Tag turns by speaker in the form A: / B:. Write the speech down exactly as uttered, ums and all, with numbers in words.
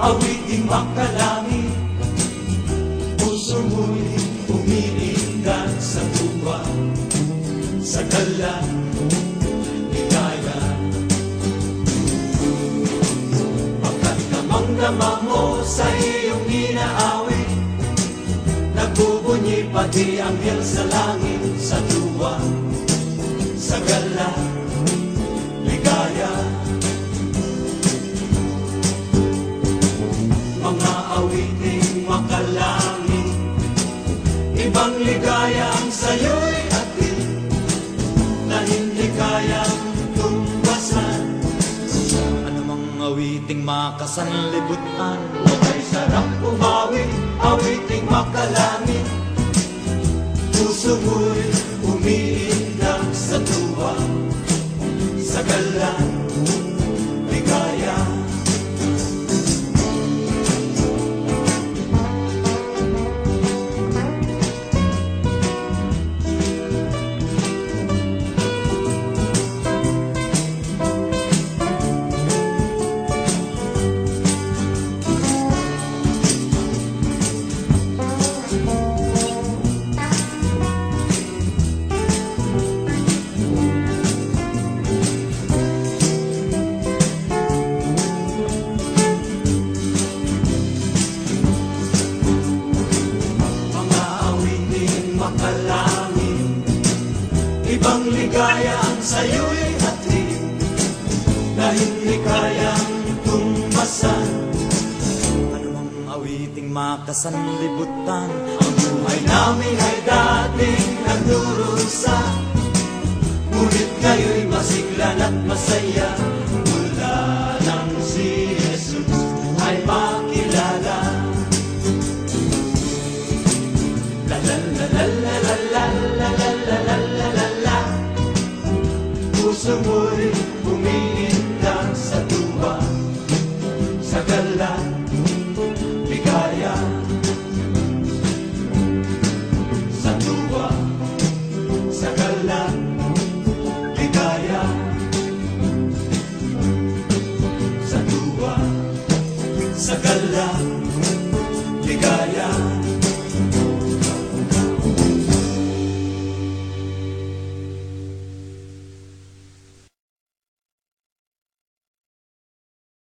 A: awiting makalangit, puso mo'y umiindak sa tuwa, sa gala, ligaya. Pagkat damang-dama mo sa iyong inaawit, nagbubunyi pati anghel sa langit, sa tuwa, sa gala, ligaya. Mga awiting makalangit, ibang ligaya ang sa'yo'y atin, na hindi kayang tumbasan.
B: Anumang awiting makasanlibutan,
A: Ay sarap umawi, awiting makalangit, puso mo'y umiindak sa tuwa, sa gala, ligaya. Ibang ligaya ang sa'yo'y hatid, na hindi kayang tumbasan.
B: anumang awiting makasanlibutan,
A: Ang buhay namin ay dating nagdurusa, ngunit ngayo'y masiglan at masaya. Mula nang si Jesus ay makilala. La la la la la la la la la la la la la. Puso mo'y umiindak sa tuwa, sa gala, ligaya. Sa tuwa, sa gala, ligaya. Sa tuwa, sa gala,